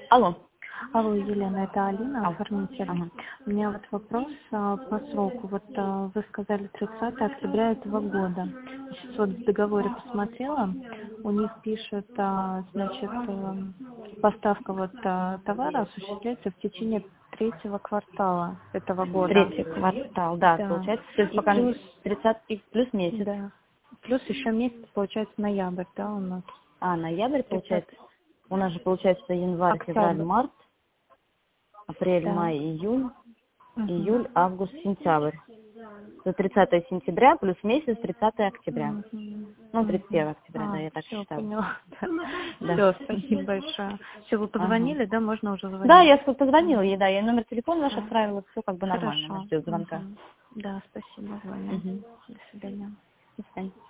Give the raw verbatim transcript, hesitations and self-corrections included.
Алло. Алло, Елена, это Алина, Алло. оформитель. Ага. У меня вот вопрос а, по сроку. Вот а, вы сказали тридцатое октября этого года. Сейчас вот в договоре посмотрела, у них пишет, а, значит, а, поставка вот а, товара осуществляется в течение третьего квартала этого года. Третий квартал, да, Да. получается, то есть И пока плюс, тридцатый плюс месяц. да. Плюс еще месяц, получается, ноябрь, да, у нас. А, ноябрь, тридцатый получается, у нас же получается январь, февраль, октябрь. март, апрель, Да. май, июнь, Угу. июль, август, сентябрь. То тридцатое сентября плюс месяц тридцатое октября. Мгм. Ну, тридцать Мгм. первое октября, да, А, я так все, считала. поняла. Да. Все, спасибо большое. Все, вы Ага. позвонили, да, можно уже Да, звонить? я сколько позвонила ей, да, я номер телефона ваш Все, отправила, все как бы нормально, она хорошо. ждет звонка. Мгм. Да, спасибо, звоню. Угу. До свидания. До свидания.